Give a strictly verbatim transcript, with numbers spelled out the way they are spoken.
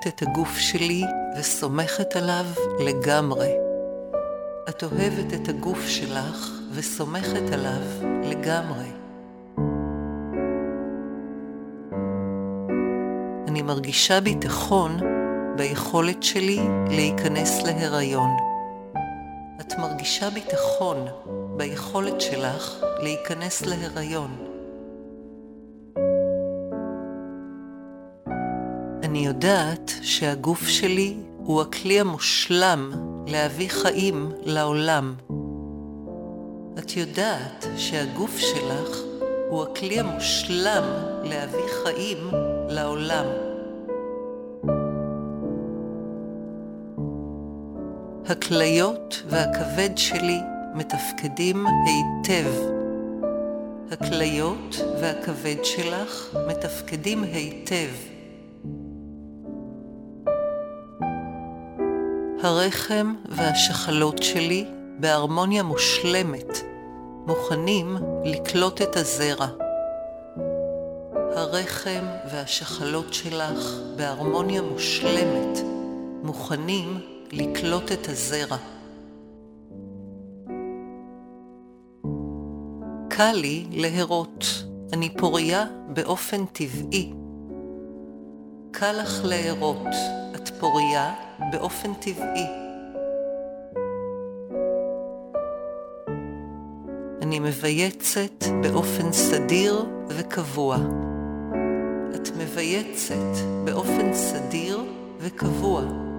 אוהבת את הגוף שלי וסומכת עליו לגמרי. את אוהבת את הגוף שלך וסומכת עליו לגמרי. אני מרגישה ביטחון ביכולת שלי להיכנס להיריון. את מרגישה ביטחון ביכולת שלך להיכנס להיריון. אני יודעת שהגוף שלי הוא הכלי המושלם להביא חיים לעולם. את יודעת שהגוף שלך הוא הכלי המושלם להביא חיים לעולם. הכליות והכבד שלי מתפקדים היטב. הכליות והכבד שלך מתפקדים היטב. הרחם והשחלות שלי בהרמוניה מושלמת, מוכנים לקלוט את הזרע. הרחם והשחלות שלך בהרמוניה מושלמת, מוכנים לקלוט את הזרע. קל לי להרות, אני פוריה באופן טבעי. קל לך להרות, את פוריה באופן טבעי. אני מבייצת באופן סדיר וקבוע. את מבייצת באופן סדיר וקבוע.